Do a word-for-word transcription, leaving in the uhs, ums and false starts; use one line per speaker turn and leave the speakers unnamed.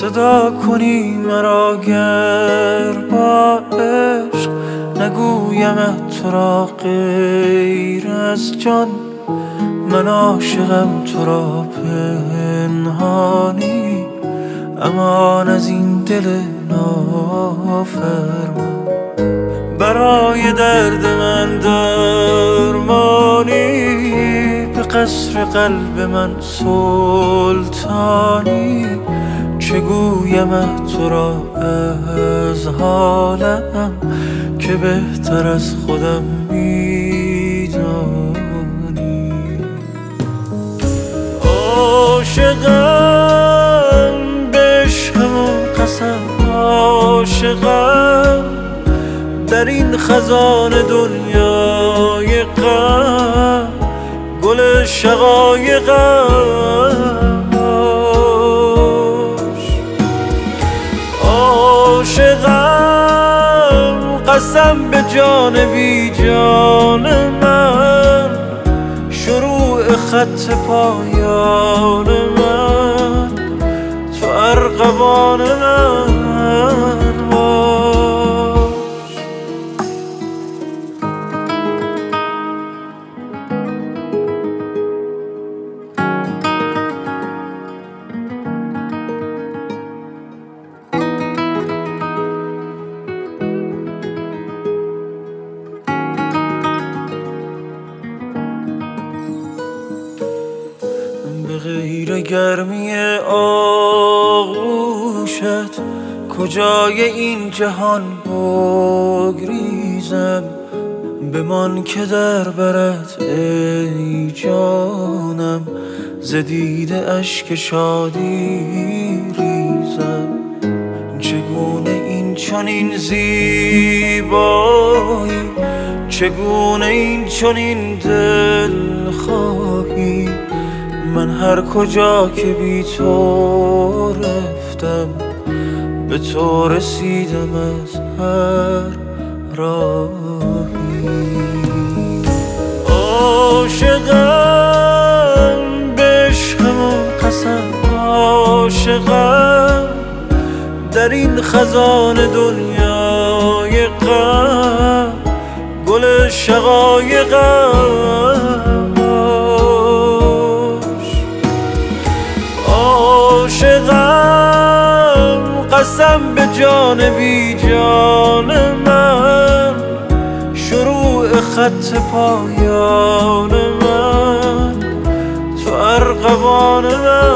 صدا کنی مرا گر با عشق نگویمت تو را غیر از جان. من عاشقم تو را پنهانی، امان از این دل نافرمان. برای درد من درمانی، به قصر قلب من سلطانی. چه گویمت تو را از حالم که بهتر از خودم میدانی. عاشقم به عشقم قسم، عاشقم در این خزان دنیای غم، گل شقایقم عاشقم. قسم به جان بی جان من، شروع خط پایان من، تو ارغوان من به غیر گرمی آغوشت کجای این جهان بگریزم. بمان که در برت ای جانم، ز دیده اشک شادی ریزم. چگونه این چنین زیبایی، چگونه این چنین دل خواهی. من هر کجا که بی تو رفتم، به تو رسیدم از هر راهی. عاشقم به عشقم قسم، عاشقم در این خزان دنیای غم، گل شقایقم عاشقم. قسم به جان بی جان من، شروع خط پایان من، تو ارغوان من